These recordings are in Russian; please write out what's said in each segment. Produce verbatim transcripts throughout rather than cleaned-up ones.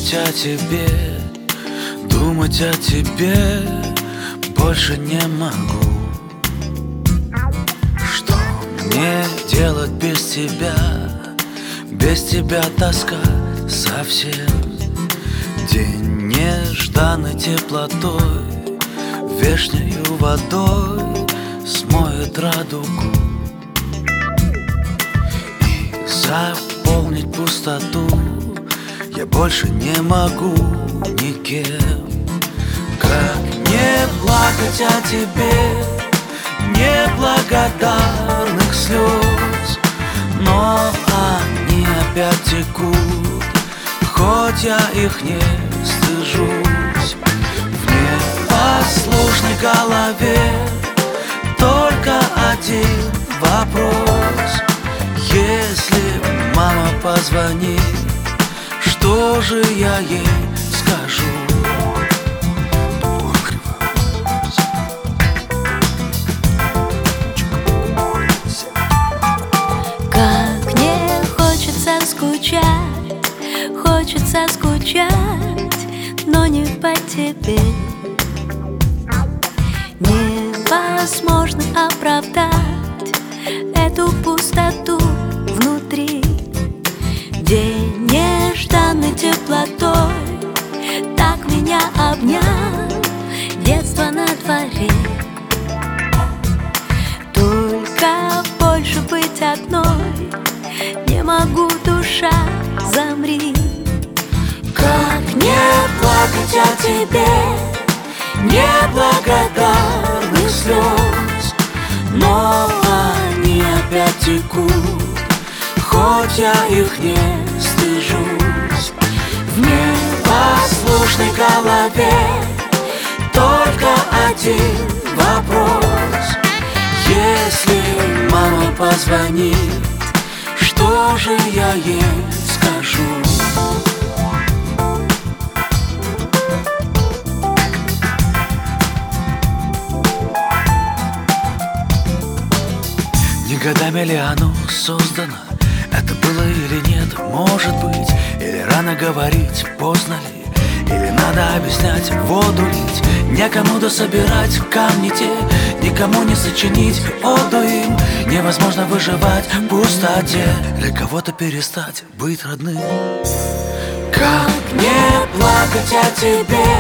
Думать о тебе, думать о тебе больше не могу. Что мне делать без тебя? Без тебя тоска совсем. День нежданной теплотой, вешнею водой смоет радугу. И заполнить пустоту я больше не могу никем. Как не плакать о тебе, неблагодарных слез, но они опять текут, хоть я их не стыжусь. В непослушной голове только один вопрос: если мама позвонит, что же я ей скажу? Как мне хочется скучать, хочется скучать, но не по тебе. Невозможно оправдать эту пустоту внутри. День нежданной теплотой так меня обнял, детство на дворе. Только больше быть одной не могу, душа, замри. Как не плакать о тебе, неблагодарных слез, но они опять текут, хоть я их не стыжусь. В непослушной голове только один вопрос: если мама позвонит, что же я ей скажу? Не годами ли оно создано? Это было или нет? Может быть. Или рано говорить, поздно ли? Или надо объяснять, воду лить? Некому дособирать камни те, никому не сочинить оду им. Невозможно выживать в пустоте, для кого-то перестать быть родным. Как не плакать о тебе,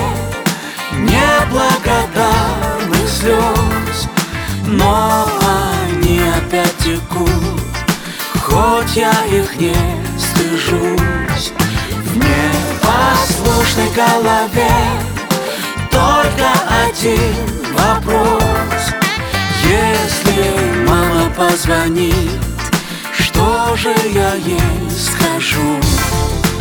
неблагодарных слез, но они опять текут, хоть я их не стыжусь. В непослушной голове только один вопрос: если мама позвонит, что же я ей скажу?